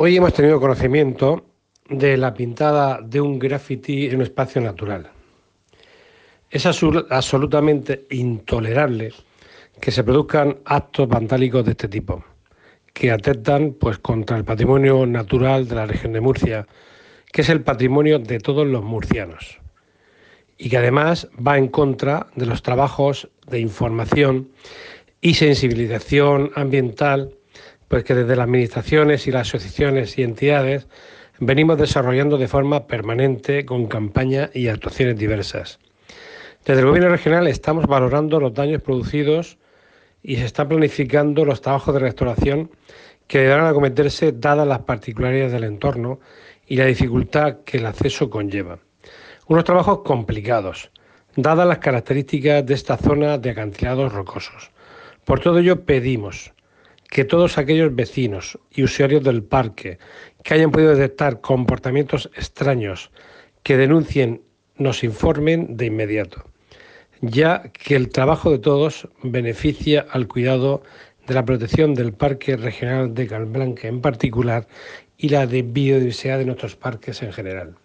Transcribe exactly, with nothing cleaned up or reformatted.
Hoy hemos tenido conocimiento de la pintada de un graffiti en un espacio natural. Es absolutamente intolerable que se produzcan actos vandálicos de este tipo, que atentan pues, contra el patrimonio natural de la región de Murcia, que es el patrimonio de todos los murcianos, y que además va en contra de los trabajos de información y sensibilización ambiental pues que desde las administraciones y las asociaciones y entidades venimos desarrollando de forma permanente con campañas y actuaciones diversas. Desde el Gobierno regional estamos valorando los daños producidos y se están planificando los trabajos de restauración que deberán acometerse dadas las particularidades del entorno y la dificultad que el acceso conlleva. Unos trabajos complicados, dadas las características de esta zona de acantilados rocosos. Por todo ello pedimos que todos aquellos vecinos y usuarios del parque que hayan podido detectar comportamientos extraños que denuncien nos informen de inmediato, ya que el trabajo de todos beneficia al cuidado de la protección del Parque Regional de Calblanca en particular y la de biodiversidad de nuestros parques en general.